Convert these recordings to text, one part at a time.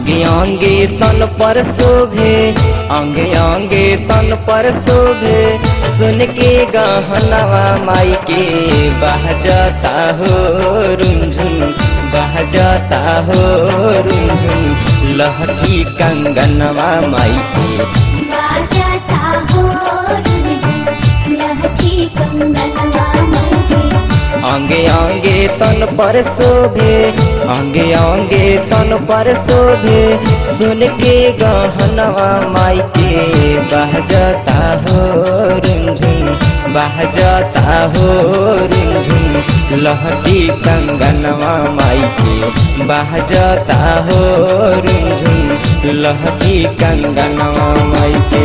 अंगे अंगे तन पर शोभे, अंगे अंगे तन पर शोभे, सुन के गहनवा माई के बहजता हो रुंझुन, बहजता हो रुंझुन, लहठी कंगनवा माई के बहजता हो रुंझुन, लहठी कंगनवा माई के। अंगे अंगे तन पर शोभे, अंगे अंगे तन पर शोभे, सुन के गहनवा माई के बहजता हो रुंझुन, बहजता हो रुंझुन, लहठी कंगनवा माई के बहजता हो रुंझुन, लहठी कंगनवा माई के।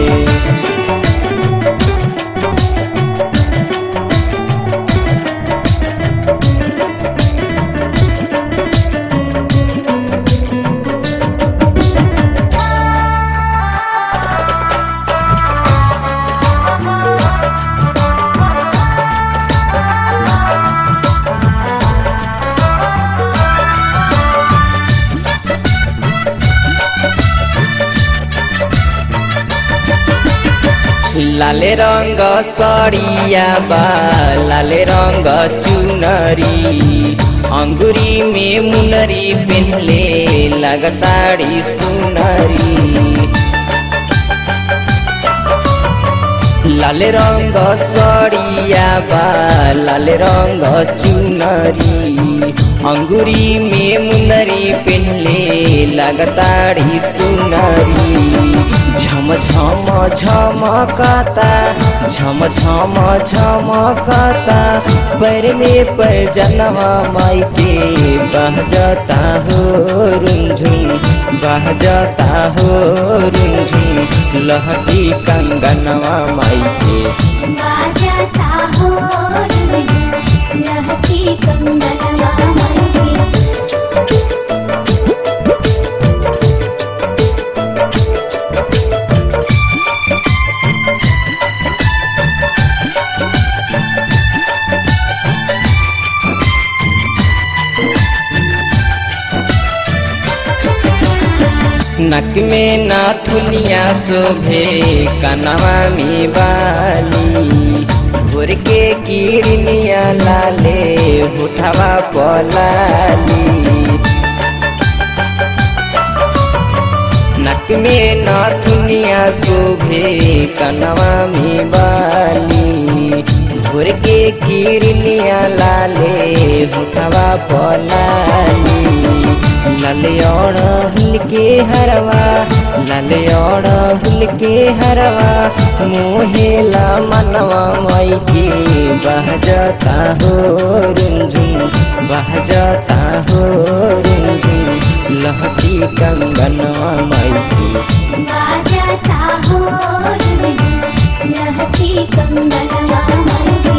लाले रंग सड़िया बा, लाले रंग चुनरी, अंगुरी में मुनरी पहले लगताड़ी सुनरी। लाले रंग सड़िया बा, लाले रंग चुनरी, अंगुरी में मुनरी पहले लगताड़ी सुनरी। झम झम झमकता, झम झम झमकता, पैर में पैजनवा माई के बहजता हो रुंझुन, बहजता हो रुंझुन, लहठी कंगनवा माई के बहजता हो रुंझुन, लहठी कंगनवा माई के। नक में नाथुनिया शोभे, कनवा में बाली, भोर के किरनिया लाले, होठवा पलाली। नक में नाथुनिया शोभे, कनवा में बाली, भोर के किरनिया लाले, होठवा पलाली। लाल हुल के हरवा, लाल हुल के हरवा, मोहेला मनवा माई के बहजता हो रुंझुन, बहजता हो रुंझुन, लहठी कंगनवा माई के बहजता हो रुंझुन, लहठी कंगनवा माई के।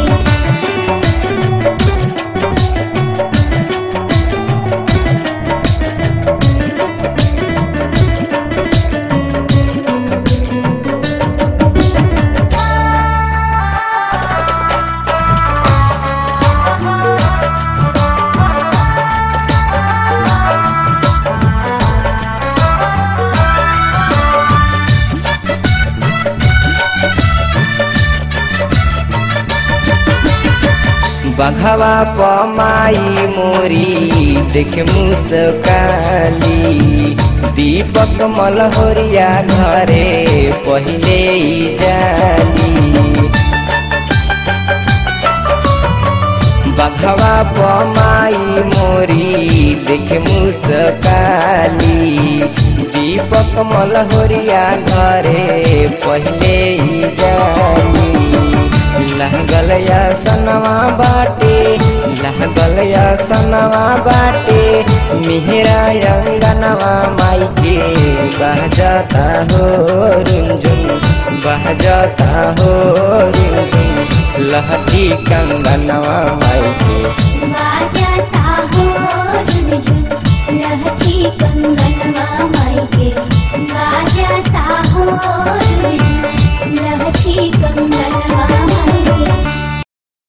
बघवा पमाई मोरी देख मुस्काली, दीपक मलहोरिया घरे पहिले ही जाली। बघवा पमाई मोरी देख मुस्काली, दीपक मलहोरिया घरे पहिले ही जाली। लहगलया सनवा बाटे, लहगलया सनवा बाटे, मिहरा अंगनवा माई के बहजता हो रुंझुन, बहजता हो रुंझुन, लहठी कंगनवा माई के